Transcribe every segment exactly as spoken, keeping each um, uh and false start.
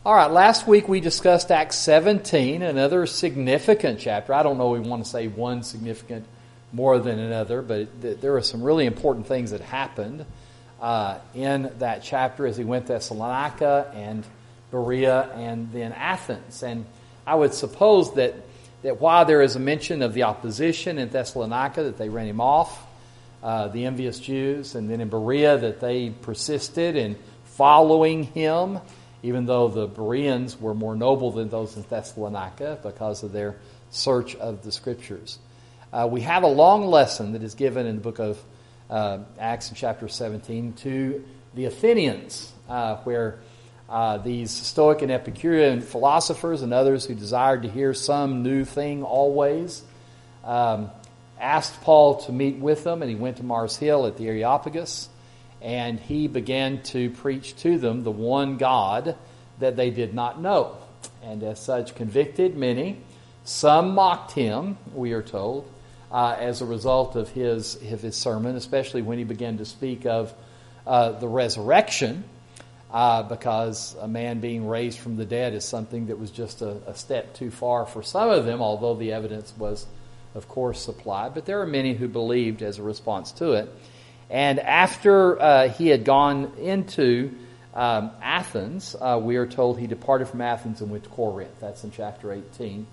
All right, last week we discussed Acts seventeen, another significant chapter. I don't know if we want to say one significant more than another, but it, there were some really important things that happened uh, in that chapter as he went to Thessalonica and Berea and then Athens. And I would suppose that, that while there is a mention of the opposition in Thessalonica, that they ran him off, uh, the envious Jews, and then in Berea that they persisted in following him, even though the Bereans were more noble than those in Thessalonica because of their search of the Scriptures. Uh, we have a long lesson that is given in the book of uh, Acts in chapter seventeen to the Athenians, uh, where uh, these Stoic and Epicurean philosophers and others who desired to hear some new thing always um, asked Paul to meet with them, and he went to Mars Hill at the Areopagus. And he began to preach to them the one God that they did not know. And as such, convicted many. Some mocked him, we are told, uh, as a result of his, of his sermon, especially when he began to speak of uh, the resurrection, uh, because a man being raised from the dead is something that was just a, a step too far for some of them, although the evidence was, of course, supplied. But there are many who believed as a response to it. And after uh, he had gone into um, Athens, uh, we are told he departed from Athens and went to Corinth. That's in chapter eighteen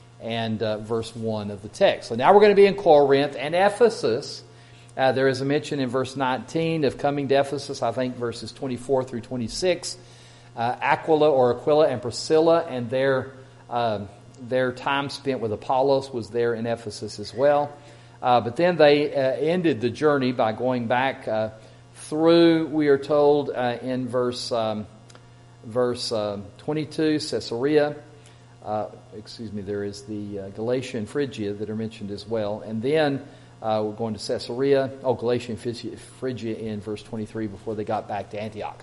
and uh, verse one of the text. So now we're going to be in Corinth and Ephesus. Uh, there is a mention in verse nineteen of coming to Ephesus, I think verses twenty-four through twenty-six. Uh, Aquila or Aquila and Priscilla and their, uh, their time spent with Apollos was there in Ephesus as well. Uh, but then they uh, ended the journey by going back uh, through, we are told uh, in verse um, verse uh, twenty-two, Caesarea. Uh, excuse me, there is the uh, Galatia and Phrygia that are mentioned as well. And then uh, we're going to Caesarea, oh, Galatia and Phrygia in verse twenty-three before they got back to Antioch.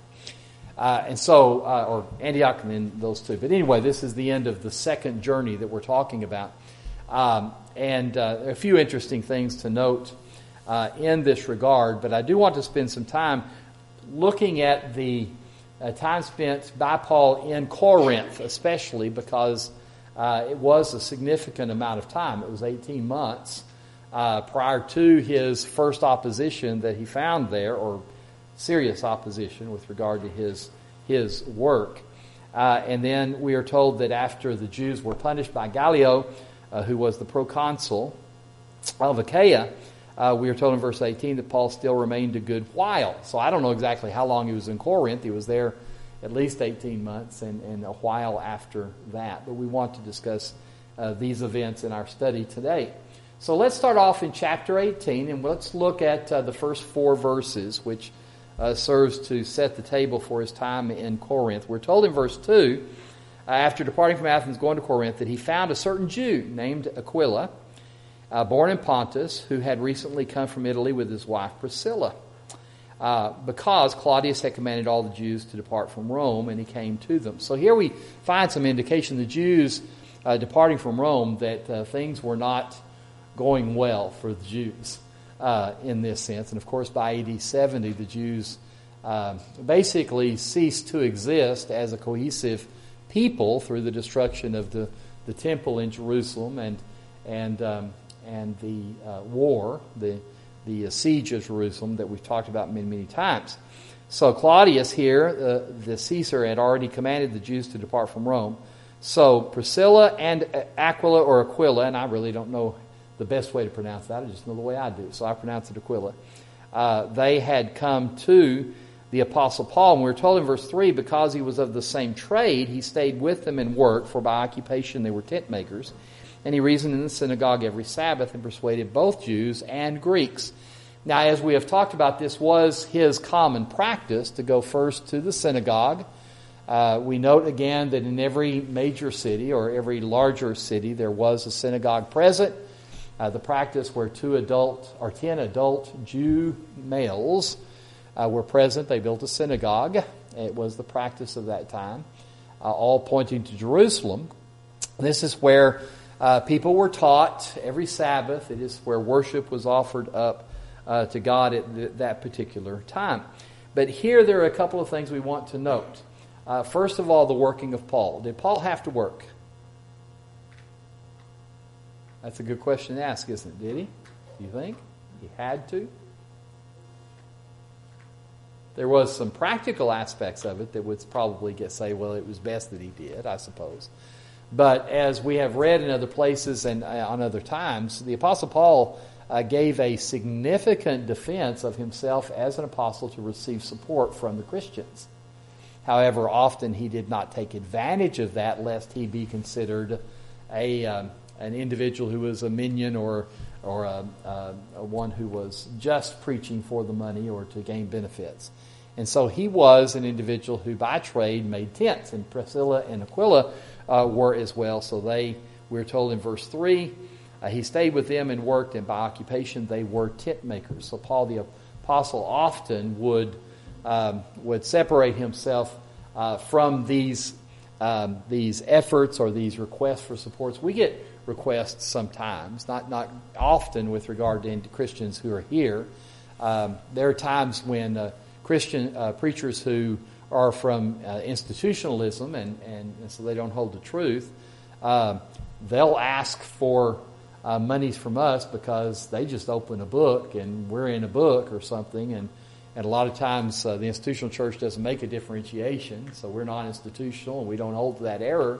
Uh, and so, uh, or Antioch and then those two. But anyway, this is the end of the second journey that we're talking about. Um, and uh, a few interesting things to note uh, in this regard, but I do want to spend some time looking at the uh, time spent by Paul in Corinth, especially because uh, it was a significant amount of time. It was eighteen months uh, prior to his first opposition that he found there, or serious opposition with regard to his his work. Uh, and then we are told that after the Jews were punished by Gallio, Uh, who was the proconsul of Achaia, uh, we are told in verse eighteen that Paul still remained a good while. So I don't know exactly how long he was in Corinth. He was there at least eighteen months and, and a while after that. But we want to discuss uh, these events in our study today. So let's start off in chapter eighteen, and let's look at uh, the first four verses, which uh, serves to set the table for his time in Corinth. We're told in verse two, after departing from Athens, going to Corinth, that he found a certain Jew named Aquila, uh, born in Pontus, who had recently come from Italy with his wife Priscilla, uh, because Claudius had commanded all the Jews to depart from Rome, and he came to them. So here we find some indication the Jews uh, departing from Rome that uh, things were not going well for the Jews uh, in this sense. And of course, by A D seventy, the Jews uh, basically ceased to exist as a cohesive people through the destruction of the, the temple in Jerusalem and and um, and the uh, war, the the uh, siege of Jerusalem that we've talked about many many times. So Claudius here, uh, the Caesar, had already commanded the Jews to depart from Rome. So Priscilla and Aquila or Aquila, and I really don't know the best way to pronounce that. I just know the way I do, so I pronounce it Aquila. Uh, they had come to the Apostle Paul, and we're told in verse three, because he was of the same trade, he stayed with them and worked, for by occupation they were tent makers. And he reasoned in the synagogue every Sabbath and persuaded both Jews and Greeks. Now, as we have talked about, this was his common practice to go first to the synagogue. Uh, we note again that in every major city or every larger city there was a synagogue present. Uh, the practice where two adult or ten adult Jew males Uh, were present. They built a synagogue. It was the practice of that time, uh, all pointing to Jerusalem. This is where uh, people were taught every Sabbath. It is where worship was offered up uh, to God at th- that particular time. But here there are a couple of things we want to note. Uh, Uh, first of all, the working of Paul. Did Paul have to work? That's a good question to ask, isn't it? Did he? Do you think? He had to? There was some practical aspects of it that would probably get say, well, it was best that he did, I suppose. But as we have read in other places and on other times, the Apostle Paul uh, gave a significant defense of himself as an apostle to receive support from the Christians. However, often he did not take advantage of that lest he be considered a um, an individual who was a minion or or a, a, a one who was just preaching for the money or to gain benefits. And so he was an individual who by trade made tents, and Priscilla and Aquila uh, were as well. So they, we're told in verse three, uh, he stayed with them and worked, and by occupation they were tent makers. So Paul the apostle often would um, would separate himself uh, from these um, these efforts or these requests for supports. We get requests sometimes, not not often with regard to Christians who are here. Um, there are times when uh, Christian uh, preachers who are from uh, institutionalism and, and, and so they don't hold the truth, uh, they'll ask for uh, monies from us because they just open a book and we're in a book or something, and, and a lot of times uh, the institutional church doesn't make a differentiation, so we're not institutional and we don't hold to that error.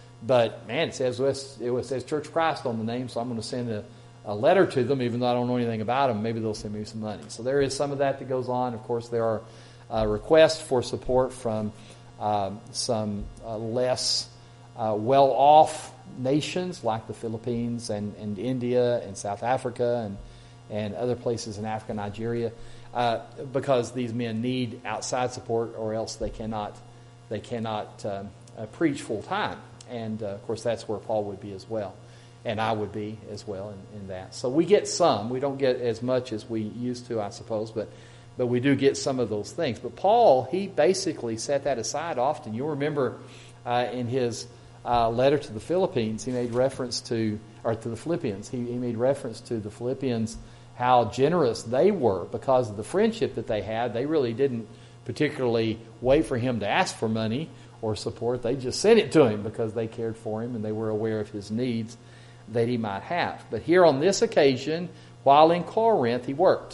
But man, it says it says Church of Christ on the name, so I'm going to send a, a letter to them, even though I don't know anything about them. Maybe they'll send me some money. So there is some of that that goes on. Of course, there are uh, requests for support from uh, some uh, less uh, well-off nations like the Philippines and, and India and South Africa and and other places in Africa, Nigeria, uh, because these men need outside support, or else they cannot they cannot uh, uh, preach full time. And, uh, of course, that's where Paul would be as well. And I would be as well in, in that. So we get some. We don't get as much as we used to, I suppose, but but we do get some of those things. But Paul, he basically set that aside often. You'll remember uh, in his uh, letter to the Philippines, he made reference to, or to the Philippians, he, he made reference to the Philippians, how generous they were because of the friendship that they had. They really didn't particularly wait for him to ask for money or support. They just sent it to him because they cared for him and they were aware of his needs that he might have. But here on this occasion, while in Corinth, he worked.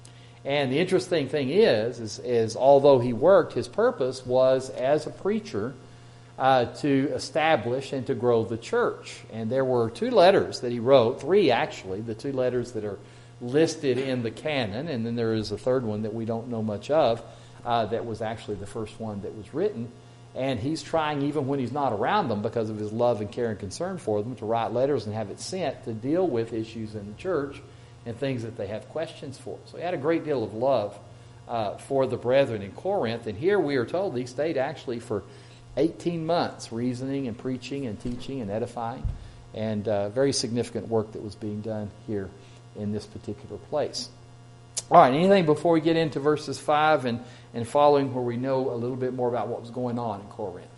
And the interesting thing is, is, is although he worked, his purpose was as a preacher uh, to establish and to grow the church. And there were two letters that he wrote, three actually, the two letters that are listed in the canon, and then there is a third one that we don't know much of, uh, that was actually the first one that was written. And he's trying, even when he's not around them, because of his love and care and concern for them, to write letters and have it sent to deal with issues in the church and things that they have questions for. So he had a great deal of love uh, for the brethren in Corinth. And here we are told he stayed actually for eighteen months, reasoning and preaching and teaching and edifying. And uh, very significant work that was being done here in this particular place. All right, anything before we get into verses five and, and following where we know a little bit more about what was going on in Corinth?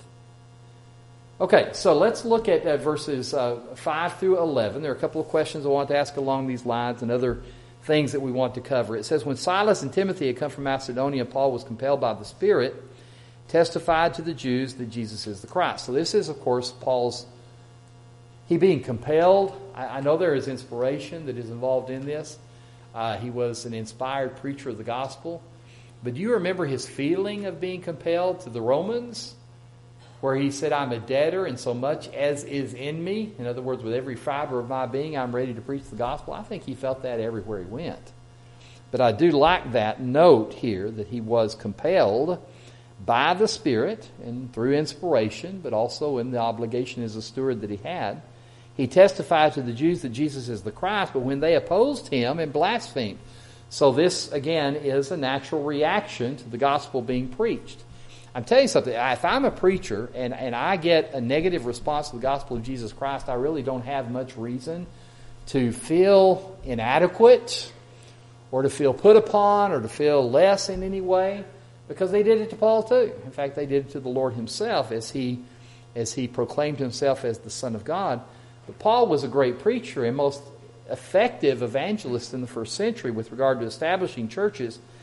Okay, so let's look at uh, verses uh, five through eleven. There are a couple of questions I want to ask along these lines and other things that we want to cover. It says, when Silas and Timothy had come from Macedonia, Paul was compelled by the Spirit, testified to the Jews that Jesus is the Christ. So this is, of course, Paul's, he being compelled. I, I know there is inspiration that is involved in this. Uh, he was an inspired preacher of the gospel. But do you remember his feeling of being compelled to the Romans? Where he said, I'm a debtor, and so much as is in me. In other words, with every fiber of my being, I'm ready to preach the gospel. I think he felt that everywhere he went. But I do like that note here that he was compelled by the Spirit and through inspiration, but also in the obligation as a steward that he had. He testified to the Jews that Jesus is the Christ, but when they opposed him and blasphemed. So this, again, is a natural reaction to the gospel being preached. I'm telling you something, if I'm a preacher and, and I get a negative response to the gospel of Jesus Christ, I really don't have much reason to feel inadequate or to feel put upon or to feel less in any way, because they did it to Paul too. In fact, they did it to the Lord himself as he, as he proclaimed himself as the Son of God. But Paul was a great preacher and most effective evangelist in the first century with regard to establishing churches.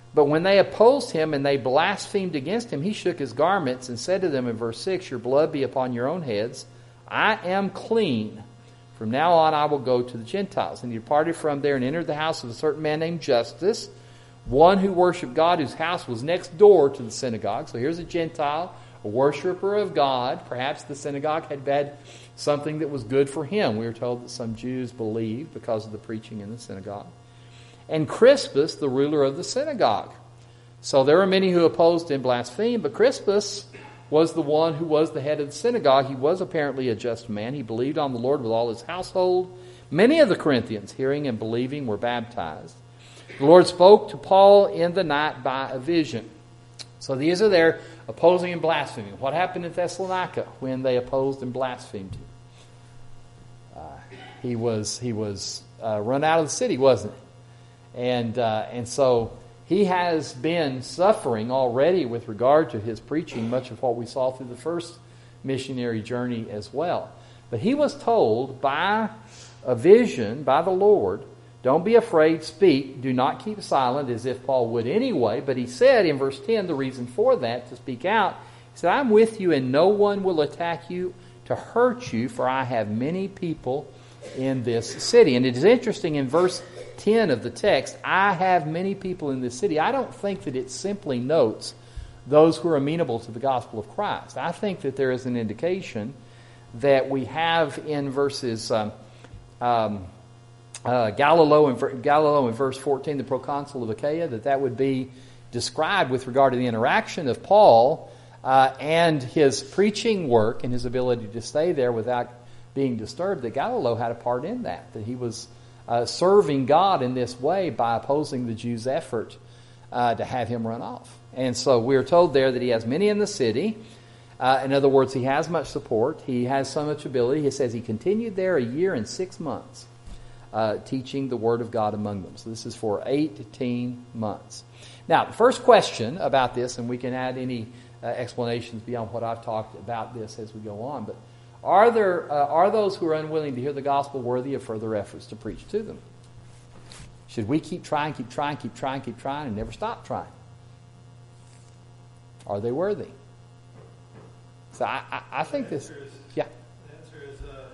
But when they opposed him and they blasphemed against him, he shook his garments and said to them in verse six, your blood be upon your own heads. I am clean. From now on I will go to the Gentiles. And he departed from there and entered the house of a certain man named Justus, one who worshipped God, whose house was next door to the synagogue. So here's a Gentile, a worshiper of God. Perhaps the synagogue had had something that was good for him. We are told that some Jews believed because of the preaching in the synagogue. And Crispus, the ruler of the synagogue. So there were many who opposed and blasphemed, but Crispus was the one who was the head of the synagogue. He was apparently a just man. He believed on the Lord with all his household. Many of the Corinthians, hearing and believing, were baptized. The Lord spoke to Paul in the night by a vision. So these are their opposing and blaspheming. What happened in Thessalonica when they opposed and blasphemed him? Uh, he was he was uh, run out of the city, wasn't he? And uh, and so he has been suffering already with regard to his preaching, much of what we saw through the first missionary journey as well. But he was told by a vision, by the Lord, don't be afraid, speak, do not keep silent, as if Paul would anyway. But he said in verse ten, the reason for that, to speak out, he said, I'm with you and no one will attack you to hurt you, for I have many people in this city. And it is interesting in verse ten of the text, I have many people in this city. I don't think that it simply notes those who are amenable to the gospel of Christ. I think that there is an indication that we have in verses um, um, uh, Galileo, in, Galileo in verse fourteen, the proconsul of Achaia, that that would be described with regard to the interaction of Paul uh, and his preaching work and his ability to stay there without being disturbed, that Galileo had a part in that, that he was uh, serving God in this way by opposing the Jews' effort uh, to have him run off. And so we're told there that he has many in the city. Uh, in other words, he has much support. He has so much ability. He says he continued there a year and six months uh, teaching the Word of God among them. So this is for eighteen months. Now, the first question about this, and we can add any uh, explanations beyond what I've talked about this as we go on, but are there uh, are those who are unwilling to hear the gospel worthy of further efforts to preach to them? Should we keep trying, keep trying, keep trying, keep trying, and never stop trying? Are they worthy? So I, I, I think the this... Is, yeah. The answer is uh,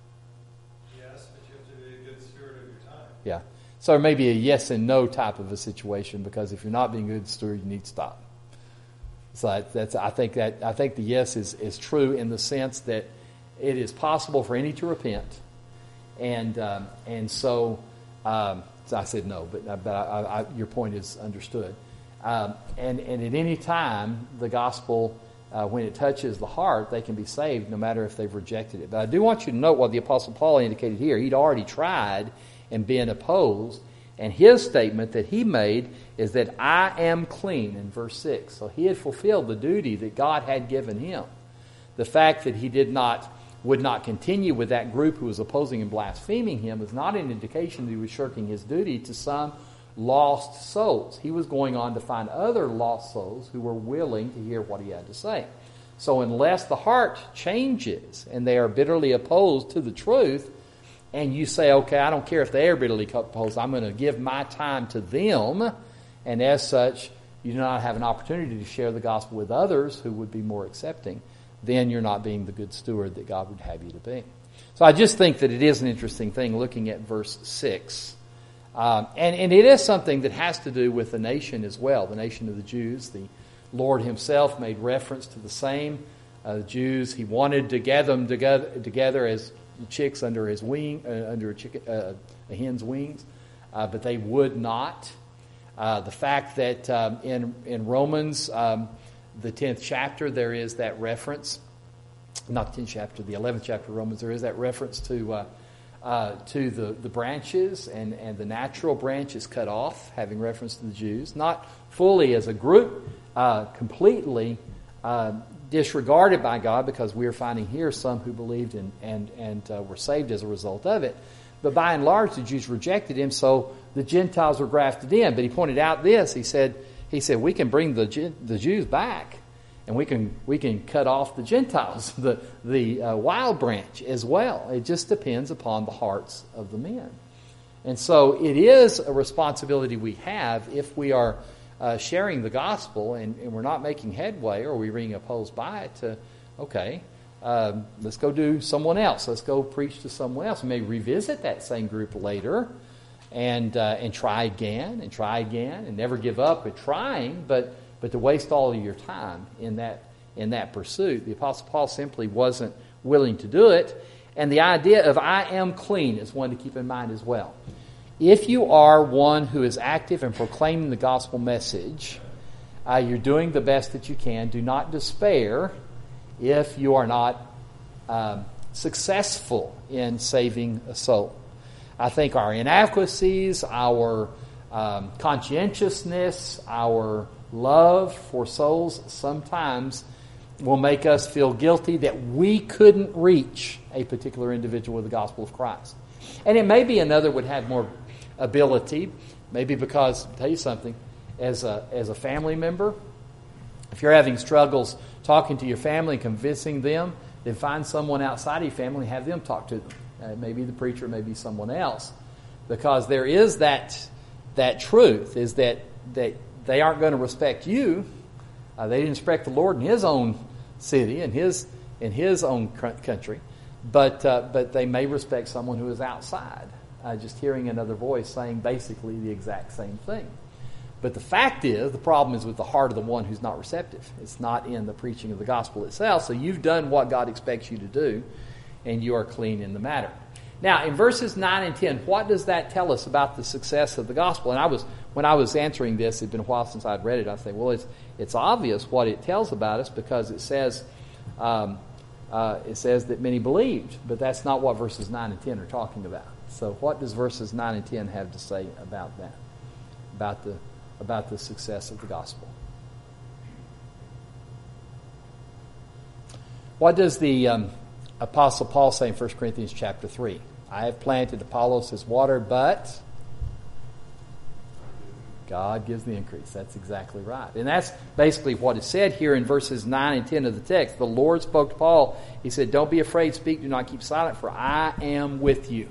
yes, but you have to be a good steward of your time. Yeah. So it may be a yes and no type of a situation, because if you're not being a good steward, you need to stop. So that's I think that I think the yes is, is true in the sense that it is possible for any to repent, and um, and so, um, so I said no, but but I, I, your point is understood, um, and and at any time the gospel, uh, when it touches the heart, they can be saved no matter if they've rejected it. But I do want you to note what the Apostle Paul indicated here. He'd already tried and been opposed. And his statement that he made is that I am clean in verse six. So he had fulfilled the duty that God had given him. The fact that he did not, would not continue with that group who was opposing and blaspheming him is not an indication that he was shirking his duty to some lost souls. He was going on to find other lost souls who were willing to hear what he had to say. So unless the heart changes and they are bitterly opposed to the truth, and you say, okay, I don't care if they are bitterly opposed, I'm going to give my time to them, and as such, you do not have an opportunity to share the gospel with others who would be more accepting, then you're not being the good steward that God would have you to be. So I just think that it is an interesting thing looking at verse six. Um, and, and it is something that has to do with the nation as well, the nation of the Jews. The Lord himself made reference to the same. Uh, the Jews, he wanted to gather them together, together as chicks under his wing, uh, under a, chicken, uh, a hen's wings, uh, but they would not. Uh, the fact that um, in in Romans, um, the tenth chapter, there is that reference, not the tenth chapter, the eleventh chapter of Romans, there is that reference to uh, uh, to the, the branches, and, and the natural branch is cut off, having reference to the Jews, not fully as a group, uh, completely uh, disregarded by God, because we are finding here some who believed and and and uh, were saved as a result of it. But by and large, the Jews rejected him, so the Gentiles were grafted in. But he pointed out this. He said, he said, we can bring the the Jews back, and we can we can cut off the Gentiles, the the uh, wild branch as well. It just depends upon the hearts of the men. And so it is a responsibility we have if we are uh, sharing the gospel and, and we're not making headway or we're being opposed by it, to, okay, um, let's go do someone else. Let's go preach to someone else. We may revisit that same group later and uh, and try again and try again and never give up at trying, but but to waste all of your time in that in that pursuit. The Apostle Paul simply wasn't willing to do it. And the idea of I am clean is one to keep in mind as well. If you are one who is active in proclaiming the gospel message, uh, you're doing the best that you can. Do not despair if you are not um, successful in saving a soul. I think our inadequacies, our um, conscientiousness, our love for souls sometimes will make us feel guilty that we couldn't reach a particular individual with the gospel of Christ. And it may be another would have more ability, maybe because, I'll tell you something, as a, as a family member, if you're having struggles talking to your family and convincing them, then find someone outside of your family and have them talk to them. Uh, maybe the preacher, maybe someone else. Because there is that that truth, is that, that they aren't going to respect you. Uh, they didn't respect the Lord in His own city, in His in His own country. But uh, but they may respect someone who is outside, uh, just hearing another voice saying basically the exact same thing. But the fact is, the problem is with the heart of the one who's not receptive. It's not in the preaching of the gospel itself. So you've done what God expects you to do, and you are clean in the matter. Now, in verses nine and ten, what does that tell us about the success of the gospel? And I was, when I was answering this, it had been a while since I'd read it, I said, well, it's it's obvious what it tells about us, because it says um, uh, it says that many believed, but that's not what verses nine and ten are talking about. So what does verses nine and ten have to say about that, about the about the success of the gospel? What does the um, Apostle Paul say in First Corinthians chapter three? I have planted, Apollos has watered, but God gives the increase. That's exactly right. And that's basically what is said here in verses nine and ten of the text. The Lord spoke to Paul. He said, don't be afraid, speak, do not keep silent, for I am with you.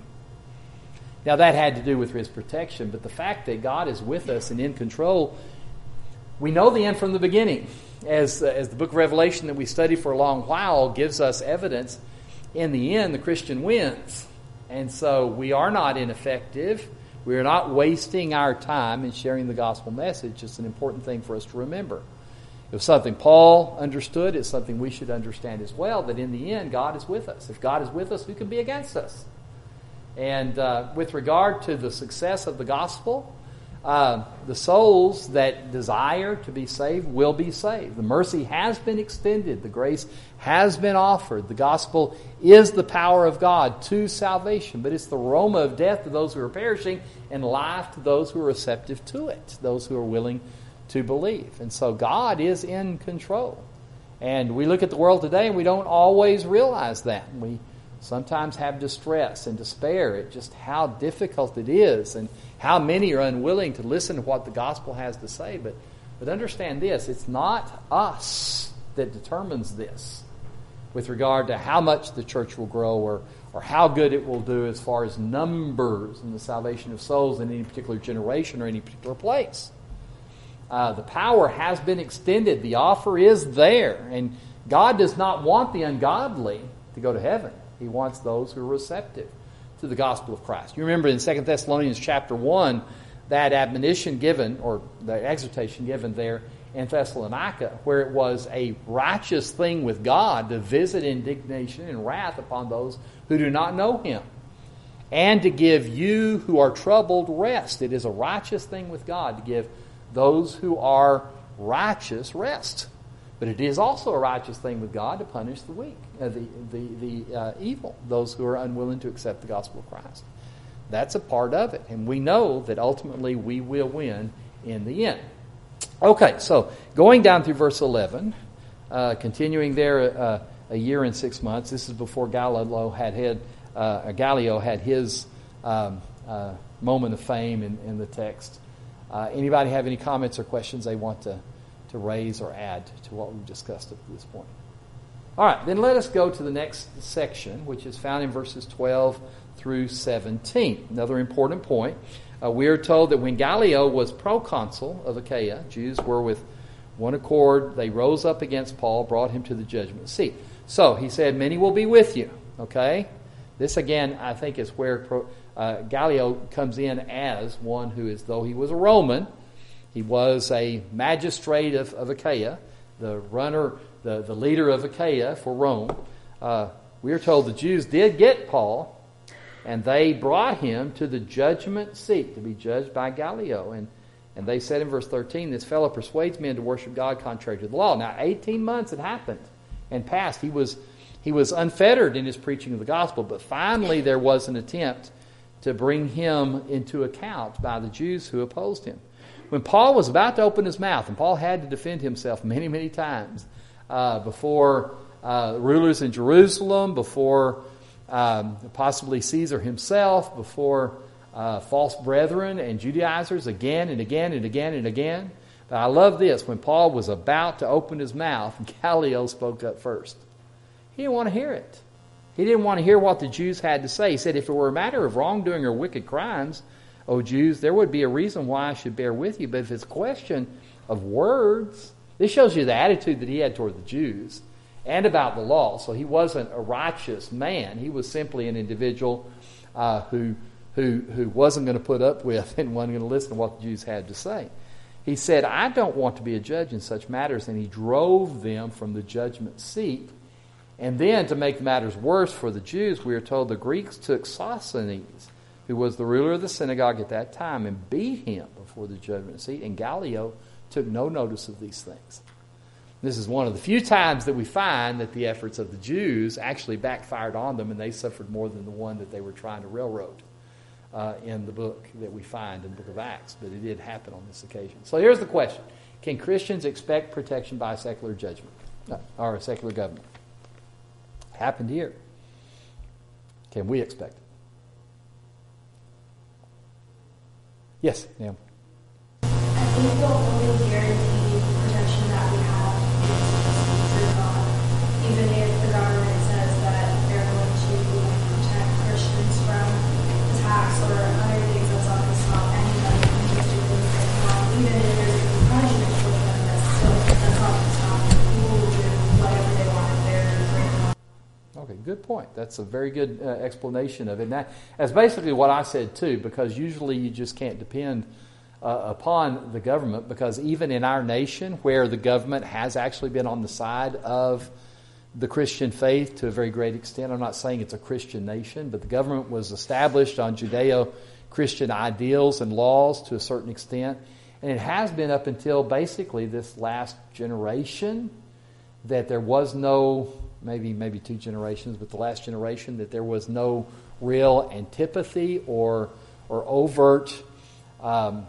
Now that had to do with His protection, but the fact that God is with us and in control, we know the end from the beginning. As, uh, as the book of Revelation that we studied for a long while gives us evidence, in the end the Christian wins. And so we are not ineffective. We are not wasting our time in sharing the gospel message. It's an important thing for us to remember. It was something Paul understood. It's something we should understand as well, that in the end God is with us. If God is with us, who can be against us? And uh, with regard to the success of the gospel, uh, the souls that desire to be saved will be saved. The mercy has been extended. The grace has been offered. The gospel is the power of God to salvation, but it's the aroma of death to those who are perishing and life to those who are receptive to it, those who are willing to believe. And so God is in control. And we look at the world today and we don't always realize that. We sometimes have distress and despair at just how difficult it is and how many are unwilling to listen to what the gospel has to say. But, but understand this, it's not us that determines this with regard to how much the church will grow or, or how good it will do as far as numbers and the salvation of souls in any particular generation or any particular place. Uh, the power has been extended. The offer is there. And God does not want the ungodly to go to heaven. He wants those who are receptive to the gospel of Christ. You remember in Second Thessalonians chapter one, that admonition given, or the exhortation given there in Thessalonica, where it was a righteous thing with God to visit indignation and wrath upon those who do not know Him, and to give you who are troubled rest. It is a righteous thing with God to give those who are righteous rest. But it is also a righteous thing with God to punish the weak, uh, the the, the uh, evil, those who are unwilling to accept the gospel of Christ. That's a part of it. And we know that ultimately we will win in the end. Okay, so going down through verse eleven, uh, continuing there uh, a year and six months. This is before Gallio had, had, uh, Gallio had his um, uh, moment of fame in, in the text. Uh, anybody have any comments or questions they want to to raise or add to what we've discussed up to this point? All right, then let us go to the next section, which is found in verses twelve through seventeen. Another important point. Uh, we are told that when Gallio was proconsul of Achaia, Jews were with one accord. They rose up against Paul, brought him to the judgment seat. So he said, many will be with you. Okay? This again, I think, is where uh, Gallio comes in as one who is, though he was a Roman, he was a magistrate of, of Achaia, the runner, the, the leader of Achaia for Rome. Uh, we are told the Jews did get Paul, and they brought him to the judgment seat to be judged by Gallio. And, and they said in verse thirteen, this fellow persuades men to worship God contrary to the law. Now, eighteen months had happened and passed. He was, he was unfettered in his preaching of the gospel, but finally there was an attempt to bring him into account by the Jews who opposed him. When Paul was about to open his mouth, and Paul had to defend himself many, many times uh, before uh, rulers in Jerusalem, before um, possibly Caesar himself, before uh, false brethren and Judaizers again and again and again and again. But I love this. When Paul was about to open his mouth, Gallio spoke up first. He didn't want to hear it. He didn't want to hear what the Jews had to say. He said, if it were a matter of wrongdoing or wicked crimes, O Jews, there would be a reason why I should bear with you. But if it's a question of words, this shows you the attitude that he had toward the Jews and about the law. So he wasn't a righteous man. He was simply an individual uh, who, who, who wasn't going to put up with and wasn't going to listen to what the Jews had to say. He said, I don't want to be a judge in such matters. And he drove them from the judgment seat. And then, to make matters worse for the Jews, we are told the Greeks took Sosthenes, who was the ruler of the synagogue at that time, and beat him before the judgment seat. And Gallio took no notice of these things. This is one of the few times that we find that the efforts of the Jews actually backfired on them, and they suffered more than the one that they were trying to railroad uh, in the book that we find in the book of Acts. But it did happen on this occasion. So here's the question. Can Christians expect protection by a secular judgment no, or a secular government? Happened here. Can we expect it? Yes, ma'am. I think the only guaranteed protection that we have is through God. Even if the government says that they're going to like, protect Christians from attacks or other things that's not going to stop anybody from just doing things wrong, even if there's a punishment for them, that's still that's not going to stop them. People will do whatever they want if they're breaking law. Okay, good point. That's a very good uh, explanation of it. And that, that's basically what I said too, because usually you just can't depend uh, upon the government, because even in our nation, where the government has actually been on the side of the Christian faith to a very great extent, I'm not saying it's a Christian nation, but the government was established on Judeo-Christian ideals and laws to a certain extent, and it has been up until basically this last generation that there was no... maybe maybe two generations, but the last generation, that there was no real antipathy or or overt um,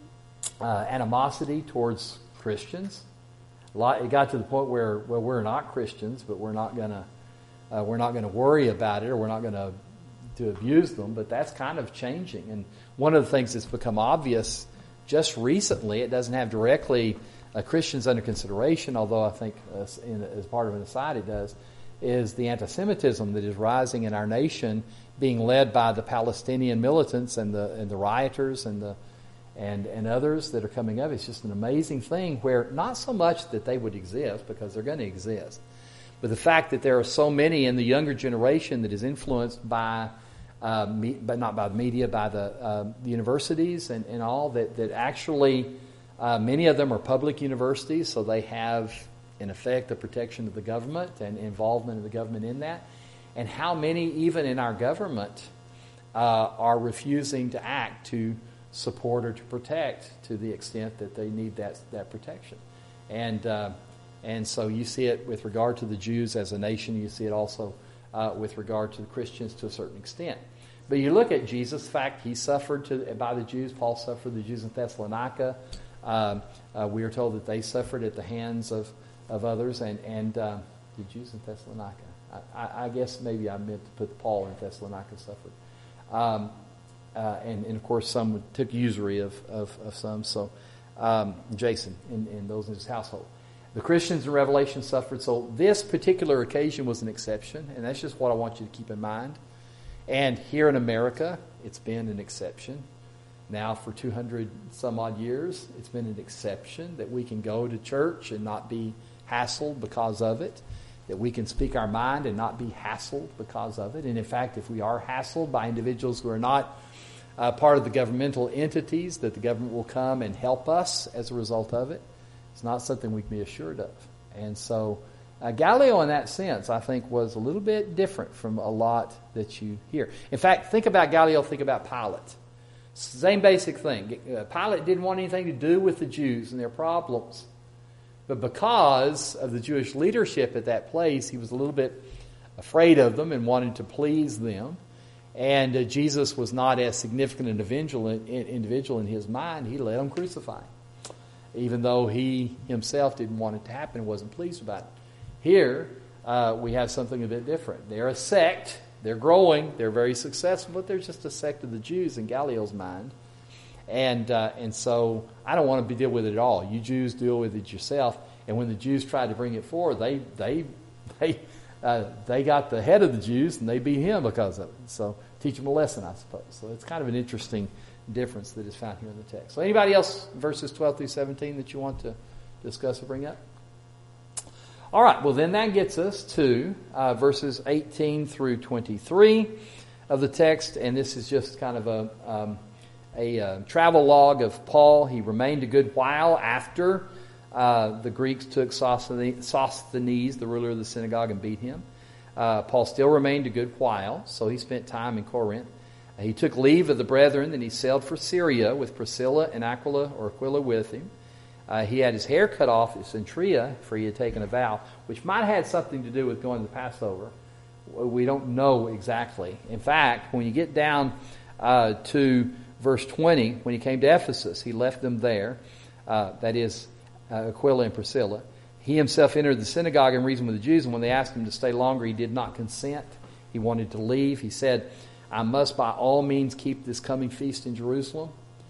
uh, animosity towards Christians. A lot, it got to the point where well, we're not Christians, but we're not gonna uh, we're not gonna worry about it, or we're not gonna to abuse them. But that's kind of changing, and one of the things that's become obvious just recently, it doesn't have directly Uh, Christians under consideration, although I think uh, in, as part of an aside it does, is the anti-Semitism that is rising in our nation, being led by the Palestinian militants and the and the rioters and the and and others that are coming up. It's just an amazing thing where not so much that they would exist, because they're going to exist, but the fact that there are so many in the younger generation that is influenced by, uh, me, but not by the media, by the, uh, the universities and, and all that that actually. Uh, many of them are public universities, so they have, in effect, the protection of the government and involvement of the government in that. And how many, even in our government, uh, are refusing to act to support or to protect to the extent that they need that that protection. And uh, and so you see it with regard to the Jews as a nation. You see it also uh, with regard to the Christians to a certain extent. But you look at Jesus. In fact, he suffered to, by the Jews. Paul suffered the Jews in Thessalonica. Um, uh, we are told that they suffered at the hands of, of others, and, and uh, the Jews in Thessalonica. I, I, I guess maybe I meant to put Paul in Thessalonica suffered. Um, uh, and, and, of course, some took usury of, of, of some. So, um, Jason, in, in those in his household. The Christians in Revelation suffered. So this particular occasion was an exception, and that's just what I want you to keep in mind. And here in America, it's been an exception. Now for two hundred some odd years, it's been an exception that we can go to church and not be hassled because of it, that we can speak our mind and not be hassled because of it. And in fact, if we are hassled by individuals who are not uh, part of the governmental entities, that the government will come and help us as a result of it. It's not something we can be assured of. And so uh, Gallio in that sense, I think, was a little bit different from a lot that you hear. In fact, think about Gallio, think about Pilate. Same basic thing. Uh, Pilate didn't want anything to do with the Jews and their problems. But because of the Jewish leadership at that place, he was a little bit afraid of them and wanted to please them. And uh, Jesus was not as significant an individual in, individual in his mind. He let them crucify him, even though he himself didn't want it to happen and wasn't pleased about it. Here, uh, we have something a bit different. They're a sect. They're growing. They're very successful, but they're just a sect of the Jews in Gallio's mind. And uh, and so I don't want to be deal with it at all. You Jews deal with it yourself. And when the Jews tried to bring it forward, they they they uh, they got the head of the Jews and they beat him because of it. So teach them a lesson, I suppose. So it's kind of an interesting difference that is found here in the text. So anybody else, verses twelve through seventeen, that you want to discuss or bring up? All right. Well, then that gets us to uh, verses eighteen through twenty-three of the text, and this is just kind of a um, a uh, travel log of Paul. He remained a good while after uh, the Greeks took Sosthenes, the ruler of the synagogue, and beat him. Uh, Paul still remained a good while, so he spent time in Corinth. Uh, he took leave of the brethren, then he sailed for Syria with Priscilla and Aquila or Aquila with him. Uh, he had his hair cut off at Centuria, for he had taken a vow, which might have had something to do with going to the Passover. We don't know exactly. In fact, when you get down uh, to verse twenty, when he came to Ephesus, he left them there, uh, that is, uh, Aquila and Priscilla. He himself entered the synagogue and reasoned with the Jews, and when they asked him to stay longer, he did not consent. He wanted to leave. He said, I must by all means keep this coming feast in Jerusalem.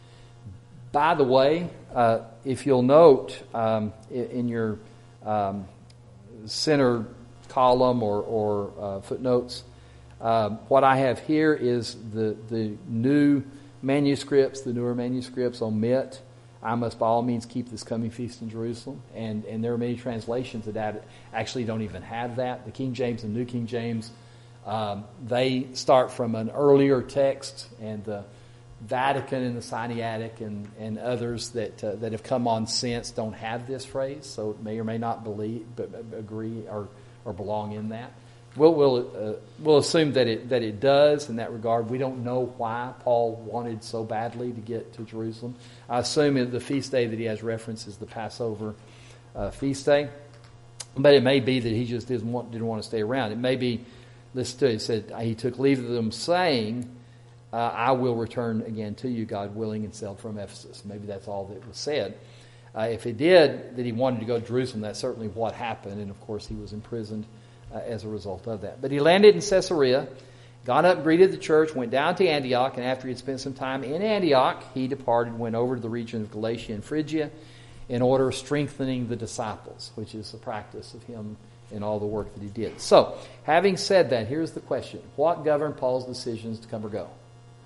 By the way, uh, if you'll note um, in, in your um, center column or, or uh, footnotes, uh, what I have here is the, the new manuscripts, the newer manuscripts omit, I must by all means keep this coming feast in Jerusalem. And, and there are many translations that actually don't even have that. The King James and New King James, um, they start from an earlier text, and the Vatican and the Sinaitic and, and others that uh, that have come on since don't have this phrase, so it may or may not believe, but agree or, or belong in that. We'll we'll uh, we'll assume that it that it does in that regard. We don't know why Paul wanted so badly to get to Jerusalem. I assume that the feast day that he has reference is the Passover uh, feast day, but it may be that he just didn't want didn't want to stay around. It may be. Listen to it. It said he took leave of them, saying, uh, "I will return again to you, God willing," and sailed from Ephesus. Maybe that's all that was said. Uh, if it did that he wanted to go to Jerusalem, that's certainly what happened, and of course he was imprisoned Uh, as a result of that. But he landed in Caesarea, got up, greeted the church, went down to Antioch, and after he had spent some time in Antioch, he departed, went over to the region of Galatia and Phrygia in order of strengthening the disciples, which is the practice of him in all the work that he did. So, having said that, here's the question. What governed Paul's decisions to come or go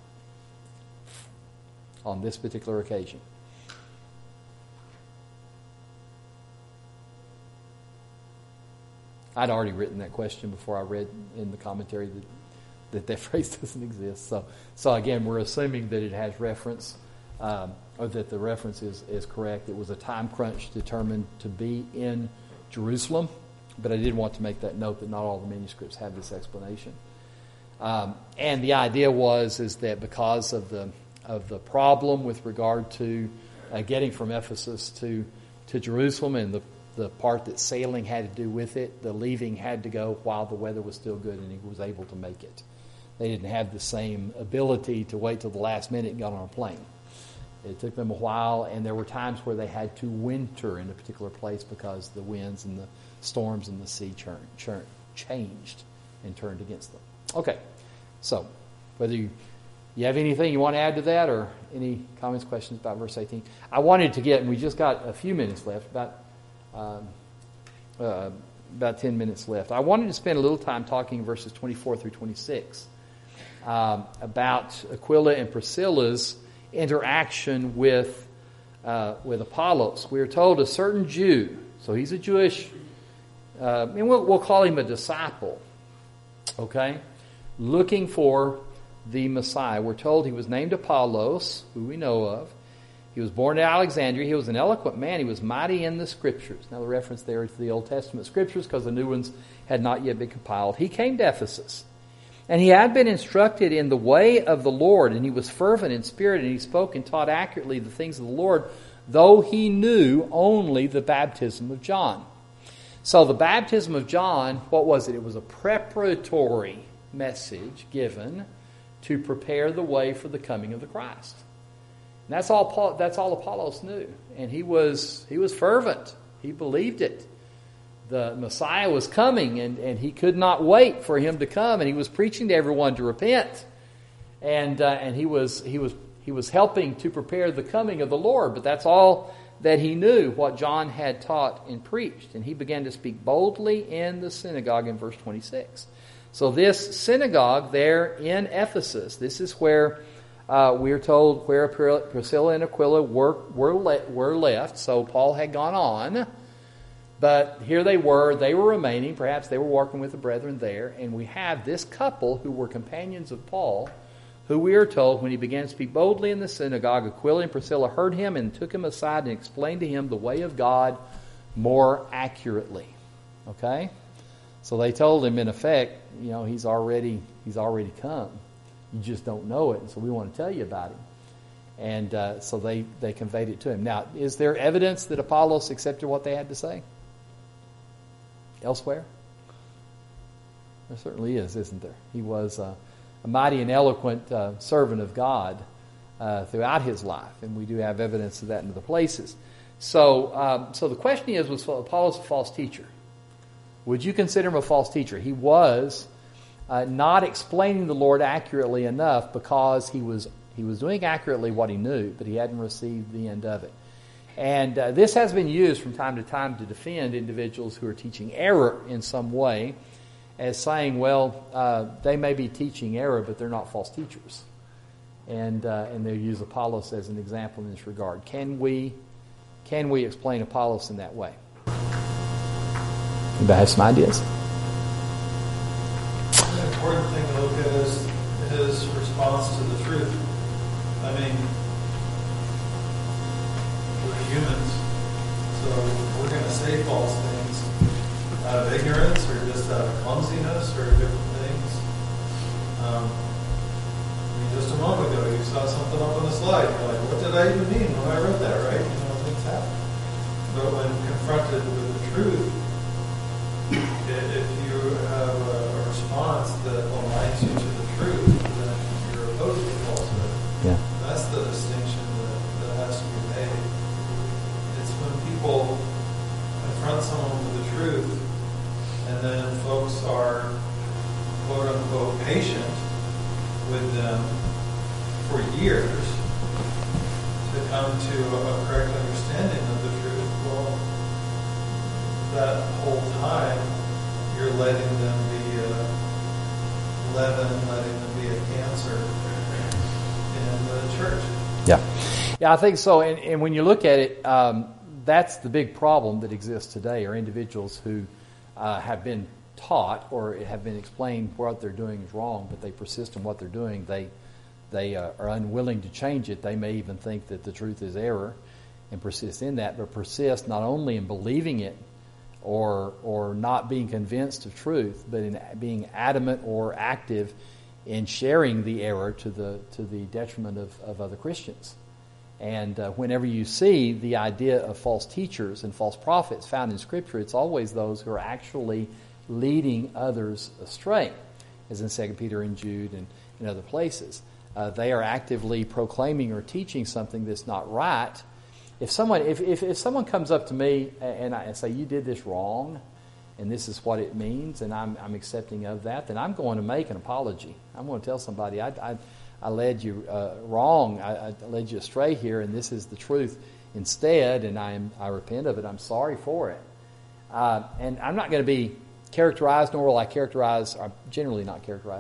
on this particular occasion? I'd already written that question before I read in the commentary that that, that phrase doesn't exist. So, so again, we're assuming that it has reference, um, or that the reference is, is correct. It was a time crunch determined to be in Jerusalem, but I did want to make that note that not all the manuscripts have this explanation. Um, and the idea was is that because of the of the problem with regard to uh, getting from Ephesus to to Jerusalem and the the part that sailing had to do with it, the leaving had to go while the weather was still good and he was able to make it. They didn't have the same ability to wait till the last minute and get on a plane. It took them a while, and there were times where they had to winter in a particular place because the winds and the storms and the sea churn, churn, changed and turned against them. Okay, so whether you, you have anything you want to add to that or any comments, questions about verse eighteen? I wanted to get, and we just got a few minutes left, about Um, uh, about ten minutes left. I wanted to spend a little time talking verses twenty-four through twenty-six. um, about Aquila and Priscilla's interaction with uh, with Apollos. We are told a certain Jew, so he's a Jewish, uh, and we'll, we'll call him a disciple, okay, looking for the Messiah. We're told he was named Apollos, who we know of. He was born in Alexandria. He was an eloquent man. He was mighty in the Scriptures. Now the reference there is to the Old Testament Scriptures because the new ones had not yet been compiled. He came to Ephesus. And he had been instructed in the way of the Lord, and he was fervent in spirit, and he spoke and taught accurately the things of the Lord, though he knew only the baptism of John. So the baptism of John, what was it? It was a preparatory message given to prepare the way for the coming of the Christ. And that's all Paul, that's all Apollos knew. And he was he was fervent. He believed it. The Messiah was coming, and, and he could not wait for him to come, and he was preaching to everyone to repent. And uh, and he was he was he was helping to prepare the coming of the Lord, but that's all that he knew, what John had taught and preached. And he began to speak boldly in the synagogue in verse twenty-six. So this synagogue there in Ephesus, this is where uh, we're told where Priscilla and Aquila were were, le- were left. So Paul had gone on. But here they were, they were remaining, perhaps they were working with the brethren there, and we have this couple who were companions of Paul, who we are told when he began to speak boldly in the synagogue, Aquila and Priscilla heard him and took him aside and explained to him the way of God more accurately. Okay? So they told him, in effect, you know, he's already he's already come. You just don't know it, and so we want to tell you about him. And uh, so they, they conveyed it to him. Now, is there evidence that Apollos accepted what they had to say elsewhere? There certainly is, isn't there? He was uh, a mighty and eloquent uh, servant of God uh, throughout his life, and we do have evidence of that in other places. So, um, so the question is, was Apollos a false teacher? Would you consider him a false teacher? He was uh, not explaining the Lord accurately enough because he was he was doing accurately what he knew, but he hadn't received the end of it. And uh, this has been used from time to time to defend individuals who are teaching error in some way, as saying, well, uh, they may be teaching error, but they're not false teachers. And uh, and they use Apollos as an example in this regard. Can we can we explain Apollos in that way? Anybody have some ideas? The important thing to look at is his response to the truth. I mean, we're humans, so we're going to say false things out of ignorance or just out of clumsiness or different things. Um, I mean, just a moment ago, you saw something up on the slide. You're like, what did I even mean when I wrote that, right? You know, things happen. But when confronted with the truth, if you have a response that aligns you to the truth, then you're opposed to falsehood. Yeah. That's the distinction that, that has to be made. It's when people confront someone with the truth, and then folks are, quote unquote, patient with them for years to come to a correct understanding of the truth. Well, that whole time, you're letting them be a leaven, letting them be a cancer in the church. Yeah. Yeah, I think so. And, and when you look at it, um, that's the big problem that exists today, are individuals who uh, have been taught or have been explained what they're doing is wrong, but they persist in what they're doing. They they uh, are unwilling to change it. They may even think that the truth is error and persist in that, but persist not only in believing it or or not being convinced of truth, but in being adamant or active in sharing the error to the to the detriment of, of other Christians. And uh, whenever you see the idea of false teachers and false prophets found in Scripture, it's always those who are actually leading others astray, as in Second Peter and Jude and in other places. Uh, they are actively proclaiming or teaching something that's not right. If someone if, if, if someone comes up to me and I say, you did this wrong, and this is what it means, and I'm, I'm accepting of that, then I'm going to make an apology. I'm going to tell somebody, I, I, I led you uh, wrong, I, I led you astray here, and this is the truth instead, and I am I repent of it. I'm sorry for it. Uh, and I'm not going to be characterized, nor will I characterize, or generally not characterized,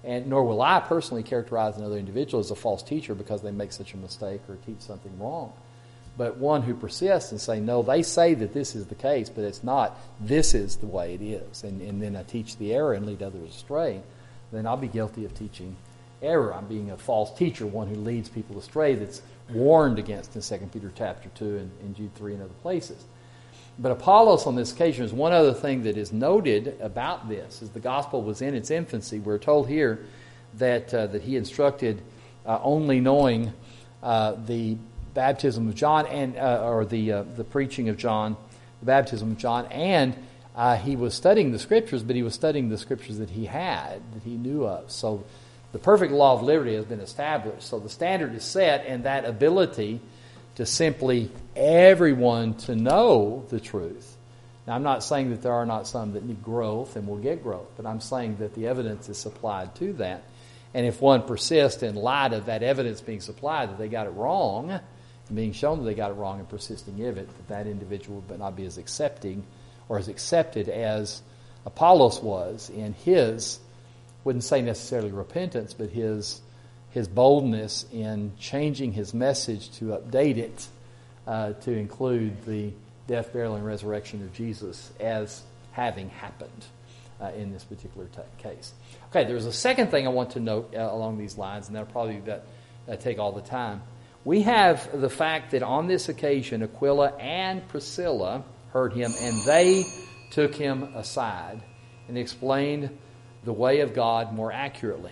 and nor will I personally characterize another individual as a false teacher because they make such a mistake or teach something wrong. But one who persists and say, no, they say that this is the case, but it's not. This is the way it is. And, and then I teach the error and lead others astray. Then I'll be guilty of teaching error. I'm being a false teacher, one who leads people astray that's warned against in Second Peter chapter two and, and Jude three and other places. But Apollos on this occasion is one other thing that is noted about this. As the gospel was in its infancy, we're told here that uh, that he instructed uh, only knowing uh, the baptism of John and uh, or the uh, the preaching of John, the baptism of John, and uh, he was studying the scriptures, but he was studying the scriptures that he had, that he knew of. So the perfect law of liberty has been established. So the standard is set, and that ability to simply everyone to know the truth. Now, I'm not saying that there are not some that need growth and will get growth, but I'm saying that the evidence is supplied to that. And if one persists in light of that evidence being supplied that they got it wrong, and being shown that they got it wrong and persisting in it, that that individual would not be as accepting or as accepted as Apollos was in his, wouldn't say necessarily repentance, but his his boldness in changing his message to update it uh, to include the death, burial, and resurrection of Jesus as having happened uh, in this particular t- case. Okay, there's a second thing I want to note uh, along these lines, and that'll probably that, that take all the time. We have the fact that on this occasion, Aquila and Priscilla heard him, and they took him aside and explained the way of God more accurately.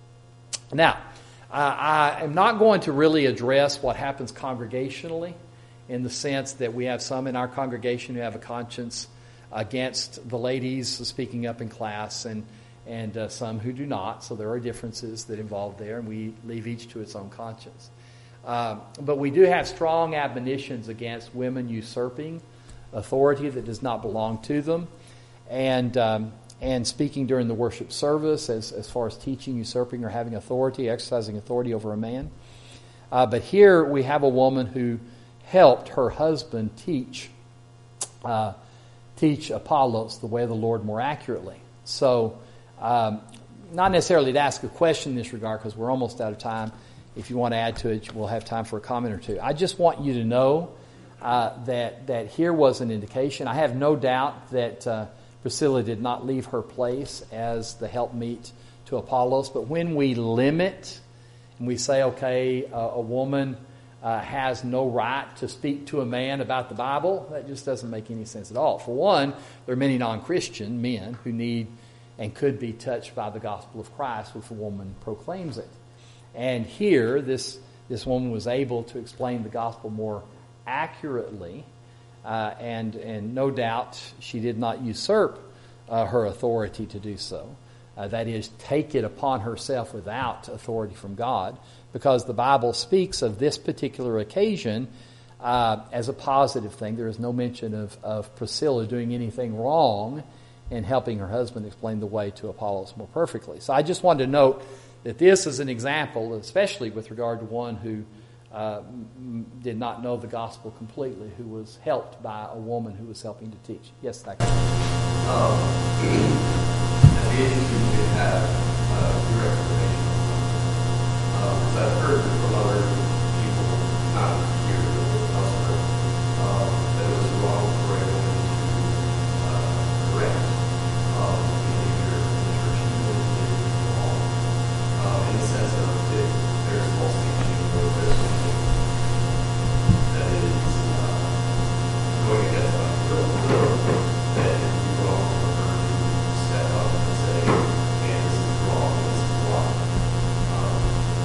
Now, uh, I am not going to really address what happens congregationally in the sense that we have some in our congregation who have a conscience against the ladies speaking up in class and, and uh, some who do not. So there are differences that involve there, and we leave each to its own conscience. Uh, but we do have strong admonitions against women usurping authority that does not belong to them, and um, and speaking during the worship service as, as far as teaching, usurping, or having authority, exercising authority over a man. Uh, but here we have a woman who helped her husband teach uh, teach Apollos the way of the Lord more accurately. So um, not necessarily to ask a question in this regard because we're almost out of time. If you want to add to it, we'll have time for a comment or two. I just want you to know uh, that that here was an indication. I have no doubt that uh, Priscilla did not leave her place as the helpmeet to Apollos. But when we limit and we say, okay, uh, a woman uh, has no right to speak to a man about the Bible, that just doesn't make any sense at all. For one, there are many non-Christian men who need and could be touched by the gospel of Christ if a woman proclaims it. And here, this this woman was able to explain the gospel more accurately, uh, and and no doubt she did not usurp uh, her authority to do so. Uh, that is, take it upon herself without authority from God, because the Bible speaks of this particular occasion uh, as a positive thing. There is no mention of, of Priscilla doing anything wrong in helping her husband explain the way to Apollos more perfectly. So I just wanted to note that this is an example, especially with regard to one who uh, m- did not know the gospel completely, who was helped by a woman who was helping to teach. Yes, thank you. Um, at the agency, we did have uh, your explanation. Um, as I've heard from other people, not here, but elsewhere, um, that it was wrong for a woman to uh, correct um, behavior in the church, even if it is wrong. Um, in the sense of if there's false teaching or there's something that is uh, going against God's will, then it would be wrong for her to step up and say, man, this is wrong, this is wrong. Um,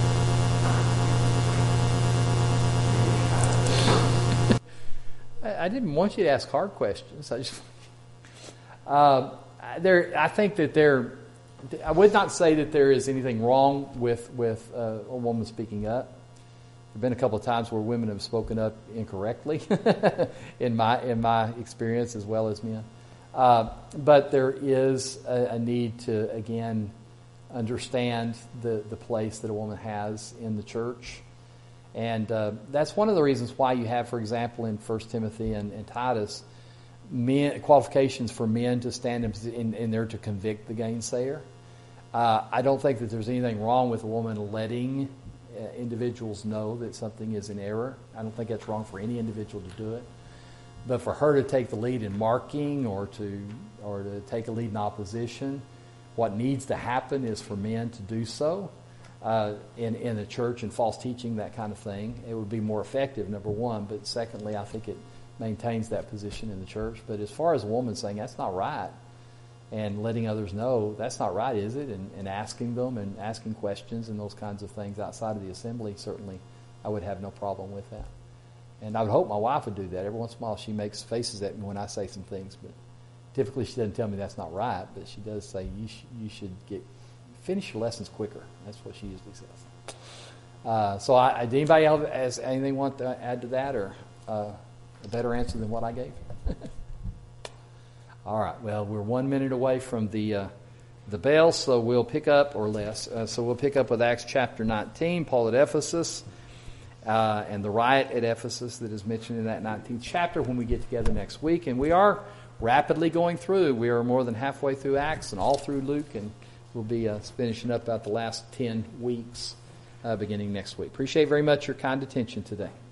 I, I didn't want you to ask hard questions. I just, uh, there. I think that there. I would not say that there is anything wrong with with uh, a woman speaking up. There have been a couple of times where women have spoken up incorrectly, in my in my experience as well as men. Uh, but there is a, a need to again understand the the place that a woman has in the church, and uh, that's one of the reasons why you have, for example, in First Timothy and, and Titus, men, qualifications for men to stand in, in, in there to convict the gainsayer. Uh, I don't think that there's anything wrong with a woman letting uh, individuals know that something is in error. I don't think that's wrong for any individual to do it. But for her to take the lead in marking or to or to take a lead in opposition, what needs to happen is for men to do so uh, in, in the church and false teaching, that kind of thing. It would be more effective, number one. But secondly, I think it maintains that position in the church. But as far as a woman saying, that's not right, and letting others know that's not right, is it? And, and asking them and asking questions and those kinds of things outside of the assembly, certainly I would have no problem with that. And I would hope my wife would do that. Every once in a while she makes faces at me when I say some things, but typically she doesn't tell me that's not right, but she does say, you, sh- you should get finish your lessons quicker. That's what she usually says. Uh, so I, does anybody else has anything want to add to that, or uh, a better answer than what I gave? All right. Well, we're one minute away from the uh, the bell, so we'll pick up, or less. Uh, so we'll pick up with Acts chapter nineteen, Paul at Ephesus, uh, and the riot at Ephesus that is mentioned in that nineteenth chapter when we get together next week. And we are rapidly going through. We are more than halfway through Acts and all through Luke, and we'll be uh, finishing up about the last ten weeks uh, beginning next week. Appreciate very much your kind attention today.